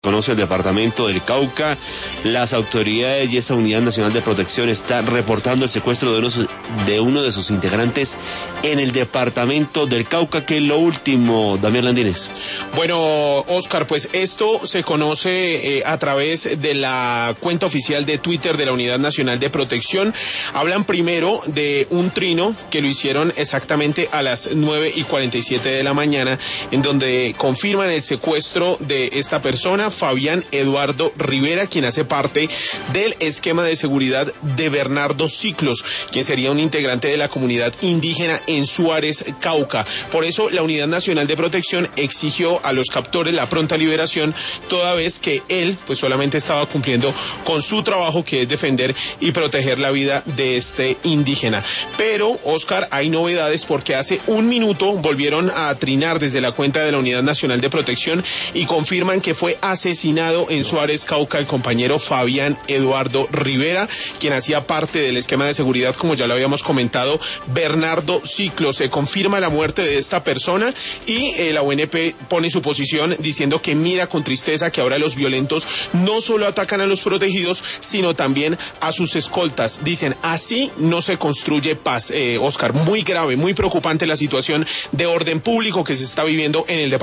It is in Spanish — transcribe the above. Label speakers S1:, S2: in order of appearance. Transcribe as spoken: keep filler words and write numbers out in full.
S1: conoce el departamento del Cauca. Las autoridades y esta Unidad Nacional de Protección están reportando el secuestro de uno, de uno de sus integrantes en el departamento del Cauca. ¿Qué es lo último, Damián Landines?
S2: Bueno, Oscar, pues esto se conoce eh, a través de la cuenta oficial de Twitter de la Unidad Nacional de Protección. Hablan primero de un trino que lo hicieron exactamente a las nueve y cuarenta y siete de la mañana, en donde confirman el secuestro de esta persona, Fabián Eduardo Rivera, quien hace parte del esquema de seguridad de Bernardo Ciclos, quien sería un integrante de la comunidad indígena en Suárez, Cauca. Por eso la Unidad Nacional de Protección exigió a los captores la pronta liberación, toda vez que él pues solamente estaba cumpliendo con su trabajo, que es defender y proteger la vida de este indígena. Pero, Oscar, hay novedades, porque hace un minuto volvieron a trinar desde la cuenta de la Unidad Nacional de Protección y confirman que fue asesinado en Suárez, Cauca, el compañero Fabián Eduardo Rivera, quien hacía parte del esquema de seguridad, como ya lo habíamos comentado, Bernardo Ciclos. Se confirma la muerte de esta persona y eh, la U N P pone su posición diciendo que mira con tristeza que ahora los violentos no solo atacan a los protegidos, sino también a sus escoltas. Dicen, así no se construye paz. Eh, Oscar, muy grave, muy preocupante la situación de orden público que se está viviendo en el departamento.